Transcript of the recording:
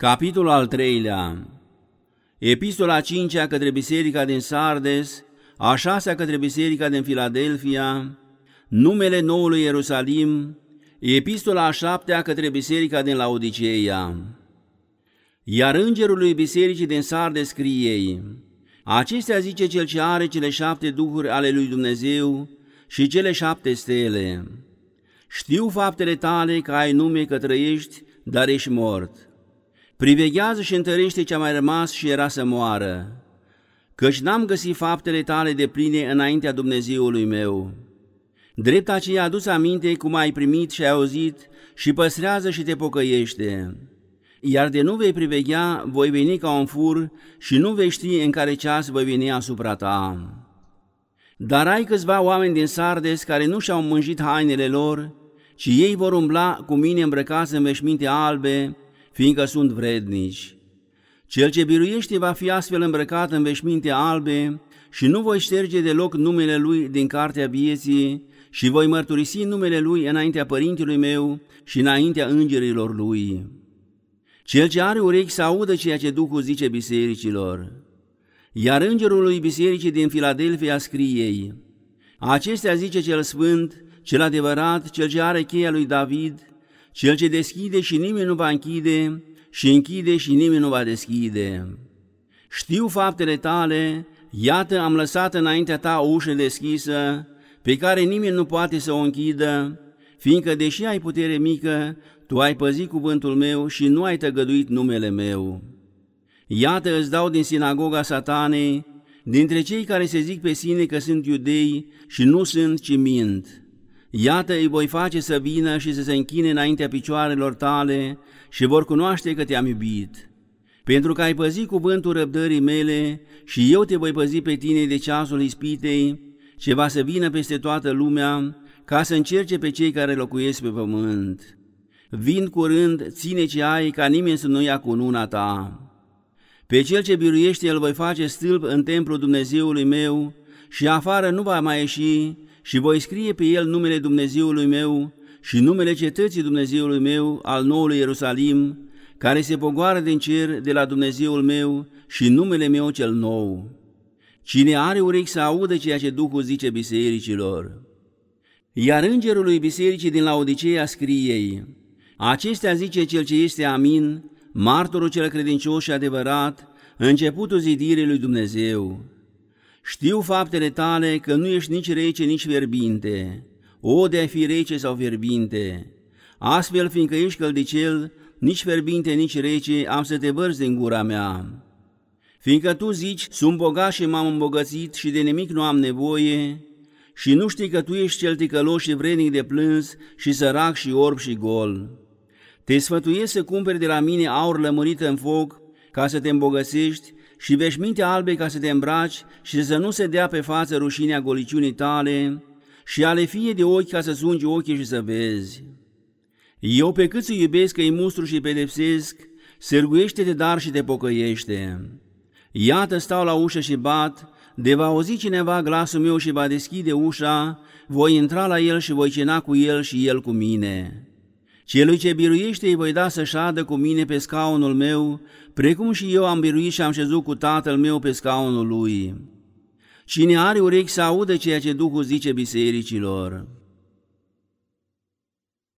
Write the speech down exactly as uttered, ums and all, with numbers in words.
Capitolul al treilea. Epistola a cincea către biserica din Sardes, a șasea către biserica din Filadelfia, numele noului Ierusalim, epistola a șaptea către biserica din Laodiceea. Iar îngerului bisericii din Sardes scrie: acestea zice cel ce are cele șapte duhuri ale lui Dumnezeu și cele șapte stele: știu faptele tale că ai nume că trăiești, dar ești mort. Priveghează și întărește ce-a mai rămas și era să moară, căci n-am găsit faptele tale de pline înaintea Dumnezeului meu. Drept aceea adu-ți aminte cum ai primit și ai auzit și păstrează și te pocăiește. Iar de nu vei priveghea, voi veni ca un fur și nu vei ști în care ceas voi veni asupra ta. Dar ai câțiva oameni din Sardes care nu și-au mânjit hainele lor, ci ei vor umbla cu mine îmbrăcați în veșminte albe, fiindcă sunt vrednici. Cel ce biruiește va fi astfel îmbrăcat în veșminte albe și nu voi șterge deloc numele lui din cartea vieții și voi mărturisi numele lui înaintea părintelui meu și înaintea îngerilor lui. Cel ce are urechi să audă ceea ce Duhul zice bisericilor. Iar îngerului bisericii din Filadelfia scrie: acestea zice cel sfânt, cel adevărat, cel ce are cheia lui David, cel ce deschide și nimeni nu va închide și închide și nimeni nu va deschide. Știu faptele tale, iată am lăsat înaintea ta o ușă deschisă, pe care nimeni nu poate să o închidă, fiindcă deși ai putere mică, tu ai păzit cuvântul meu și nu ai tăgăduit numele meu. Iată îți dau din sinagoga Satanei, dintre cei care se zic pe sine că sunt iudei și nu sunt, ci mint. Iată îi voi face să vină și să se închine înaintea picioarelor tale și vor cunoaște că te-am iubit. Pentru că ai păzit cuvântul răbdării mele și eu te voi păzi pe tine de ceasul ispitei, ce va să vină peste toată lumea, ca să încerce pe cei care locuiesc pe pământ. Vin curând, ține ce ai, ca nimeni să nu ia cununa ta. Pe cel ce biruiește îl voi face stâlp în templul Dumnezeului meu și afară nu va mai ieși, și voi scrie pe el numele Dumnezeului meu și numele cetății Dumnezeului meu al noului Ierusalim, care se pogoară din cer de la Dumnezeul meu și numele meu cel nou. Cine are urechi să audă ceea ce Duhul zice bisericilor. Iar îngerului bisericii din Laodiceea scrie: acestea zice cel ce este amin, martorul cel credincios și adevărat, începutul zidirii lui Dumnezeu. Știu faptele tale că nu ești nici rece, nici fierbinte. O, de-ai fi rece sau fierbinte! Astfel, fiindcă ești căldicel, nici fierbinte, nici rece, am să te vărzi din gura mea. Fiindcă tu zici, sunt bogat și m-am îmbogățit și de nimic nu am nevoie, și nu știi că tu ești cel ticălos și vrednic de plâns și sărac și orb și gol. Te sfătuiesc să cumperi de la mine aur lămurit în foc, ca să te îmbogățești, și veșminte albe ca să te îmbraci și să nu se dea pe față rușinea goliciunii tale, și ale fie de ochi ca să-ți ungi ochii și să vezi. Eu pe cât îi iubesc că îi mustru și pedepsesc, sârguiește-te dar și te pocăiește. Iată stau la ușă și bat, de va auzi cineva glasul meu și va deschide ușa, voi intra la el și voi cena cu el și el cu mine. Celui ce biruiește îi voi da să șadă cu mine pe scaunul meu, precum și eu am biruit și am șezut cu Tatăl meu pe scaunul lui. Cine are urechi să audă ceea ce Duhul zice bisericilor.